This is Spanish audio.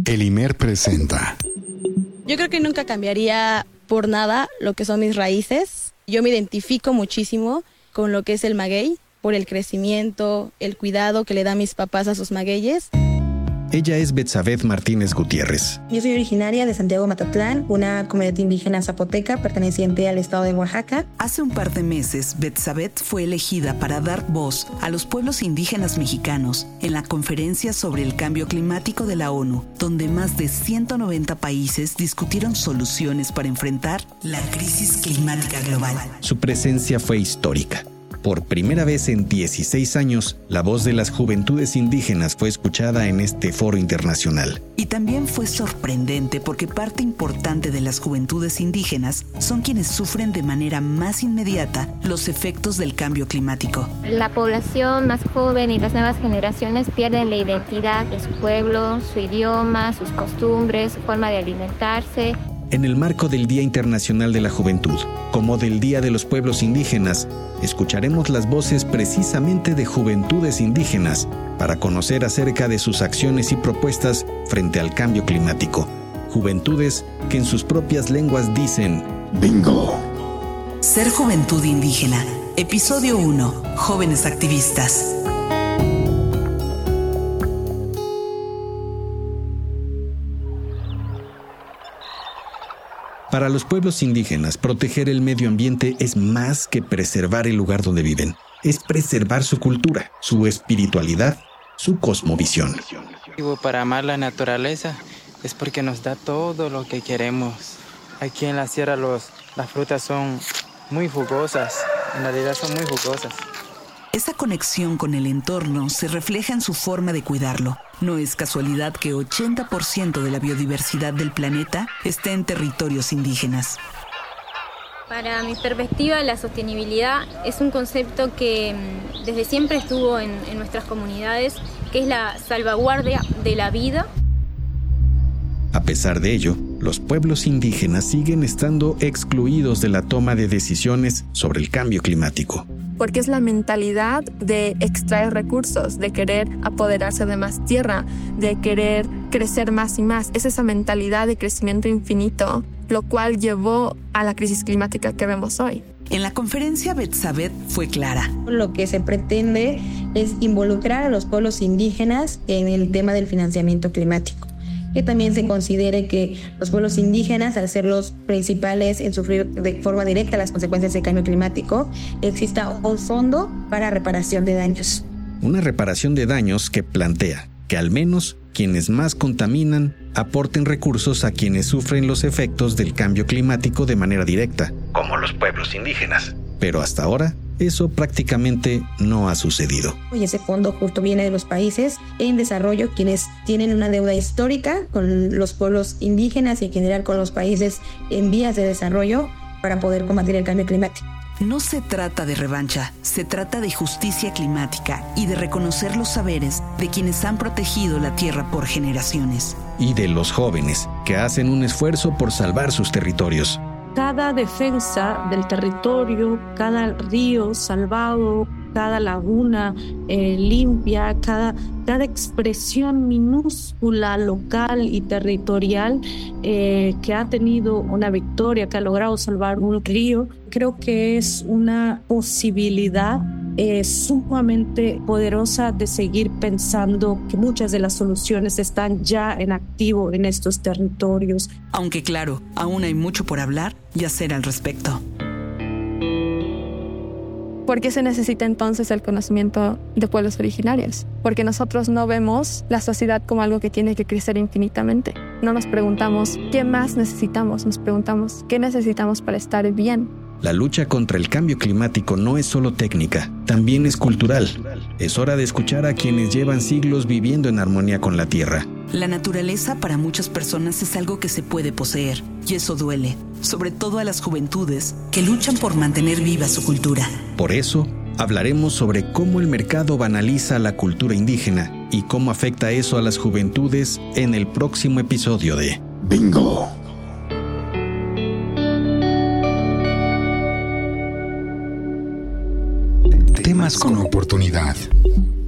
El IMER presenta. Yo creo que nunca cambiaría por nada lo que son mis raíces. Yo me identifico muchísimo con lo que es el maguey, por el crecimiento, el cuidado que le dan mis papás a sus magueyes. Ella es Betsabeth Martínez Gutiérrez. Yo soy originaria de Santiago Matatlán, una comunidad indígena zapoteca perteneciente al estado de Oaxaca. Hace un par de meses, Betsabeth fue elegida para dar voz a los pueblos indígenas mexicanos en la conferencia sobre el cambio climático de la ONU, donde más de 190 países discutieron soluciones para enfrentar la crisis climática global. Su presencia fue histórica. Por primera vez en 16 años, la voz de las juventudes indígenas fue escuchada en este foro internacional. Y también fue sorprendente porque parte importante de las juventudes indígenas son quienes sufren de manera más inmediata los efectos del cambio climático. La población más joven y las nuevas generaciones pierden la identidad de su pueblo, su idioma, sus costumbres, su forma de alimentarse. En el marco del Día Internacional de la Juventud, como del Día de los Pueblos Indígenas, escucharemos las voces precisamente de juventudes indígenas para conocer acerca de sus acciones y propuestas frente al cambio climático. Juventudes que en sus propias lenguas dicen ¡Bingo! Ser juventud indígena. Episodio 1. Jóvenes activistas. Para los pueblos indígenas, proteger el medio ambiente es más que preservar el lugar donde viven. Es preservar su cultura, su espiritualidad, su cosmovisión. Para amar la naturaleza es porque nos da todo lo que queremos. Aquí en la sierra las frutas son muy jugosas, en realidad son muy jugosas. Esa conexión con el entorno se refleja en su forma de cuidarlo. No es casualidad que 80% de la biodiversidad del planeta esté en territorios indígenas. Para mi perspectiva, la sostenibilidad es un concepto que desde siempre estuvo en nuestras comunidades, que es la salvaguardia de la vida. A pesar de ello, los pueblos indígenas siguen estando excluidos de la toma de decisiones sobre el cambio climático. Porque es la mentalidad de extraer recursos, de querer apoderarse de más tierra, de querer crecer más y más. Es esa mentalidad de crecimiento infinito, lo cual llevó a la crisis climática que vemos hoy. En la conferencia, Betsabeth fue clara. Lo que se pretende es involucrar a los pueblos indígenas en el tema del financiamiento climático. Que también se considere que los pueblos indígenas, al ser los principales en sufrir de forma directa las consecuencias del cambio climático, exista un fondo para reparación de daños. Una reparación de daños que plantea que al menos quienes más contaminan aporten recursos a quienes sufren los efectos del cambio climático de manera directa, como los pueblos indígenas. Pero hasta ahora, eso prácticamente no ha sucedido. Y ese fondo justo viene de los países en desarrollo, quienes tienen una deuda histórica con los pueblos indígenas y en general con los países en vías de desarrollo para poder combatir el cambio climático. No se trata de revancha, se trata de justicia climática y de reconocer los saberes de quienes han protegido la tierra por generaciones. Y de los jóvenes que hacen un esfuerzo por salvar sus territorios. Cada defensa del territorio, cada río salvado, cada laguna limpia, cada expresión minúscula, local y territorial que ha tenido una victoria, que ha logrado salvar un río, creo que es una posibilidad sumamente poderosa de seguir pensando que muchas de las soluciones están ya en activo en estos territorios. Aunque claro, aún hay mucho por hablar y hacer al respecto. ¿Por qué se necesita entonces el conocimiento de pueblos originarios? Porque nosotros no vemos la sociedad como algo que tiene que crecer infinitamente. No nos preguntamos qué más necesitamos, nos preguntamos qué necesitamos para estar bien. La lucha contra el cambio climático no es solo técnica, también es cultural. Es hora de escuchar a quienes llevan siglos viviendo en armonía con la tierra. La naturaleza para muchas personas es algo que se puede poseer, y eso duele, sobre todo a las juventudes que luchan por mantener viva su cultura. Por eso, hablaremos sobre cómo el mercado banaliza la cultura indígena y cómo afecta eso a las juventudes en el próximo episodio de ¡Bingo! Temas con oportunidad.